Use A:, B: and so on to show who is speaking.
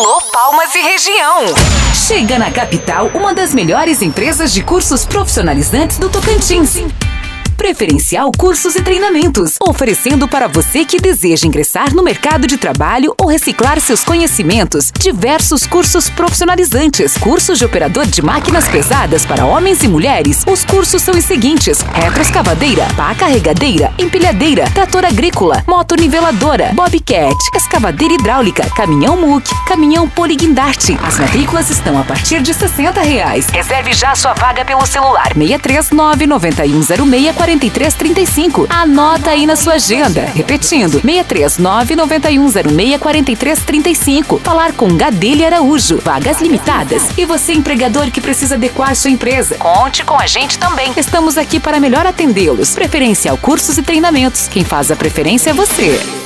A: Alô, Palmas e região!
B: Chega na capital uma das melhores empresas de cursos profissionalizantes do Tocantins. Preferencial Cursos e Treinamentos, oferecendo para você que deseja ingressar no mercado de trabalho ou reciclar seus conhecimentos, diversos cursos profissionalizantes, cursos de operador de máquinas pesadas para homens e mulheres. Os cursos são os seguintes: retroescavadeira, pá carregadeira, empilhadeira, trator agrícola, motoniveladora, bobcat, escavadeira hidráulica, caminhão muque, caminhão poliguindarte. As matrículas estão a partir de R$60.
A: Reserve já sua vaga pelo celular
B: 639-9106-4335. Anota aí na sua agenda. Repetindo, 639-9106-4335. Falar com Gadelha Araújo. Vagas limitadas. E você, empregador que precisa adequar sua empresa,
A: conte com a gente também.
B: Estamos aqui para melhor atendê-los. Preferencial Cursos e Treinamentos. Quem faz a preferência é você.